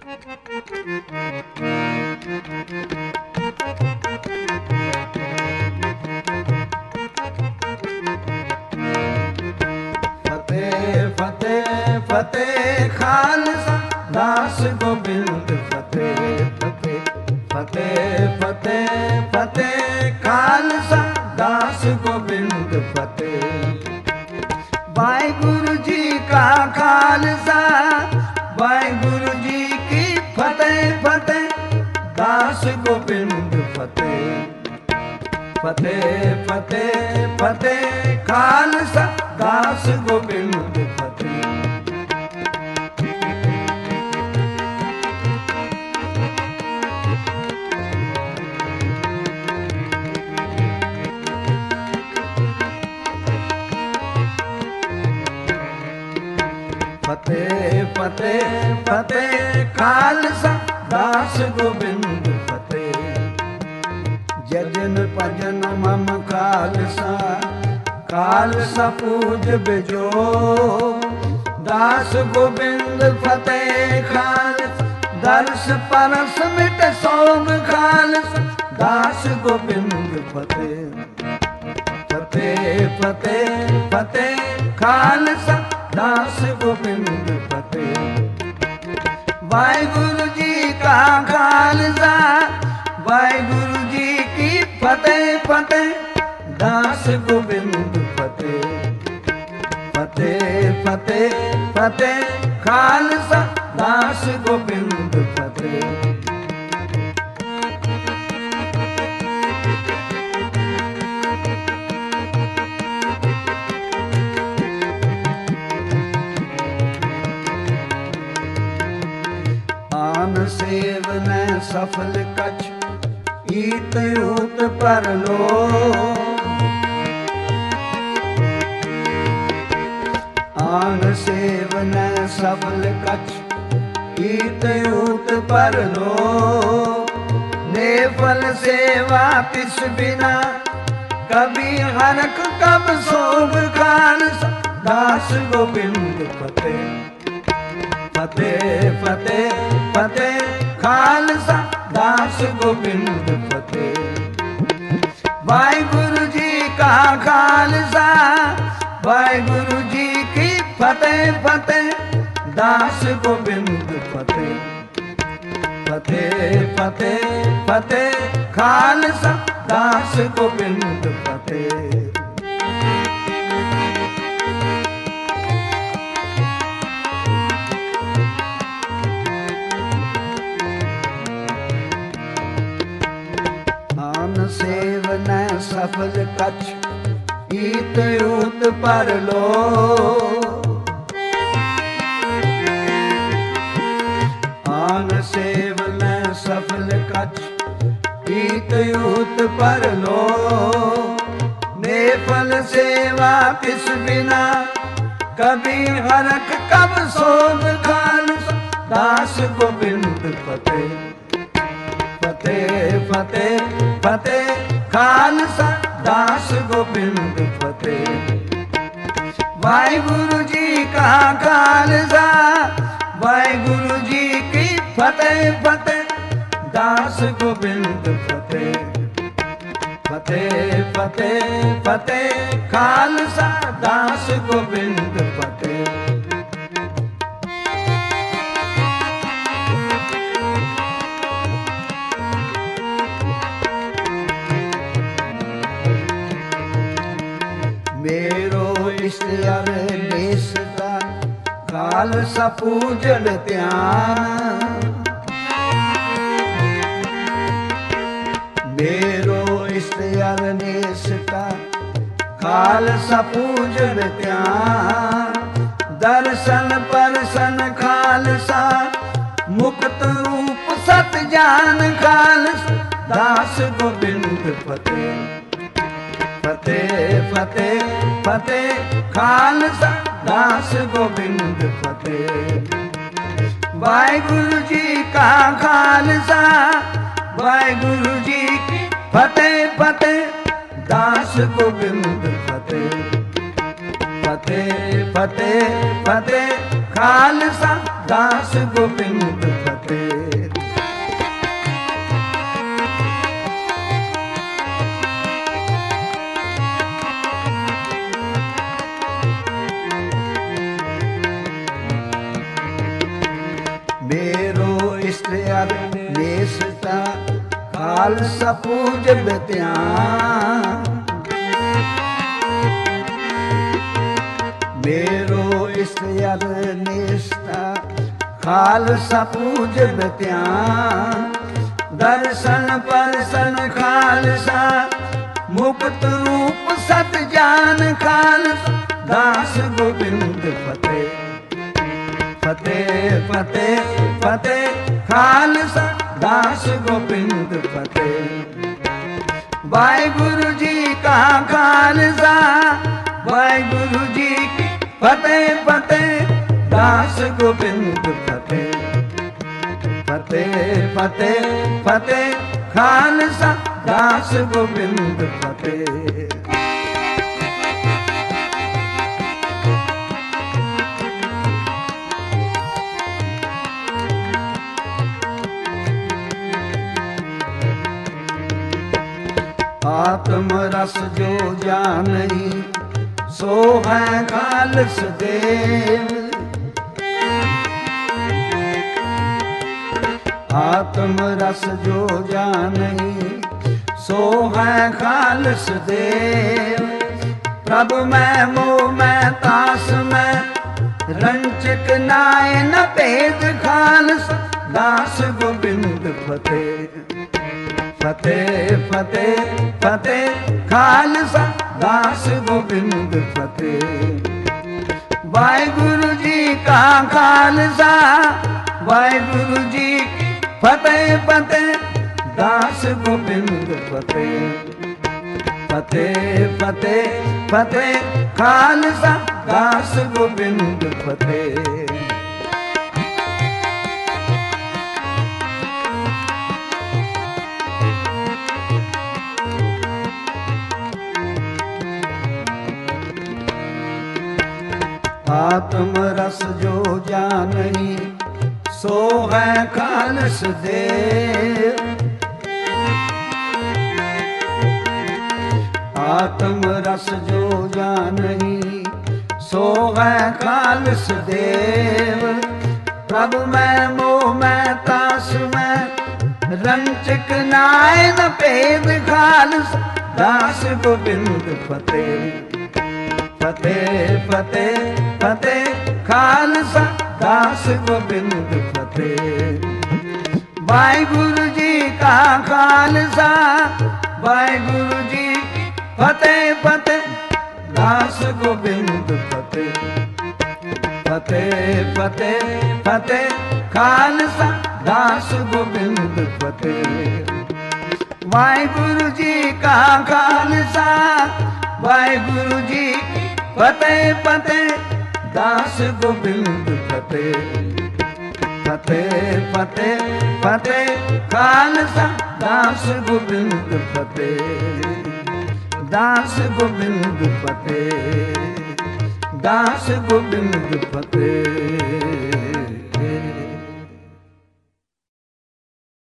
फतेह फतेह फतेह खालसा दास गोबिंद फतेह फतेह फतेह फतेह फतेह खालसा दास गोबिंद फतेह। वाहिगुरु जी का खालसा वाहिगुरु जी की फतेह फतेह दास गोबिंद फतेह फतेह फतेह फतेह खालसा दास गोबिंद फतेह। फतेह फतेह फतेह खालसा दास गोबिंद फतेह। जजन भजन मम खालसा खालसा पूज बिजो दास गोबिंद फतेह खालसा। दर्श परस मिट सोग खालसा दास गोबिंद फतेह फतेह फतेह फतेह खालसा दास गोबिंद फतेह। वाहिगुरु जी का खालसा वाहिगुरु जी की फतेह फतेह दास गोबिंद फतेह फतेह फतेह फतेह खालसा दास गोबिंद फतेह। आन सेवन सफल कछ ईत ऊत पर लो। आन सेवन सफल कछ ईत ऊत पर लो। नेफल सेवा तिस बिना कभी हरख कब सोग खालसा दास गोबिंद फतेह फतेह फतेह फतेह खालसा दास गोबिंद फतेह। वाहिगुरु जी का खालसा वाहिगुरु जी की फतेह फतेह दास गोबिंद फतेह फतेह फतेह फतेह खालसा दास गोबिंद फतेह। सेवन सफल कछ ईत ऊत पर लो। आन सेवन सफल कछ ईत ऊत पर लो। नेफल सेवा किस बिना कभी हरख कब सोग खालसा दास गोबिंद फतेह फतेह फतेह फतेह खालसा दास गोबिंद फतेह। वाहिगुरु जी का खालसा वाहिगुरु जी की फतेह फतेह दास गोबिंद फतेह फतेह फतेह फतेह खालसा दास गोबिंद फतेह। मेरो इष्ट अर निष्ठा खालसा पूजन ध्यान। मेरो इष्ट अर निष्ठा खालसा पूजन ध्यान। दर्शन परसन खालसा मुक्त रूप सत जान खालसा दास गोबिंद फतेह फतेह फतेह फतेह खालसा दास गोबिंद फतेह। वाहिगुरु जी का खालसा वाहिगुरु जी की फतेह फतेह दास गोबिंद फतेह फतेह फतेह फतेह खालसा ਦਾਸ ਗੋਬਿੰਦ ਫਤਿਹ। मेरो इष्ट अर नेसता खालसा पूज बित्यान। मेरो इष्ट अर नेसता खालसा पूज बित्यान। दर्शन परसन खालसा मुक्त रूप सत जान खालसा दास गोबिंद फतेह। फतेह फतेह फतेह खालसा दास गोबिंद फतेह। वाहिगुरु जी का खालसा वाहिगुरु जी की फतेह फतेह दास गोबिंद फतेह। फतेह फतेह फतेह खालसा दास गोबिंद फतेह। आत्म रस जो जानही सो है खालस देव। आत्म रस जो जानही सो है खालस देव। प्रभु मैं मोह मैं तास मैं रंचक नाय न भेद खालस दास गोबिंद फतेह। फतेह फतेह फतेह खालसा दास गोबिंद फतेह। वाहिगुरु जी का खालसा वाहिगुरु जी की फतेह फतेह दास गोबिंद फतेह। फतेह फतेह फतेह खालसा दास गोबिंद फतेह। आत्म रस जो जानही सो है खालस देव। आत्म रस जो जानही सो है खालस देव। प्रभु मैं मोह मैं तास मैं रंचक नाय न भेद खालस दास गोबिंद फतेह। फतेह फतेह फतेह खालसा दास गोबिंद फतेह। वाहिगुरु जी का खालसा वाहिगुरु जी की फतेह फतेह दास गोबिंद फतेह। फतेह फतेह फतेह खालसा दास गोबिंद फतेह। वाहिगुरु जी का खालसा वाहिगुरु जी की फतेह फतेह दास गोबिंद फतेह। फतेह फतेह फतेह खालसा दास गोबिंद फतेह। दास गोबिंद फतेह दास गोबिंद फतेह।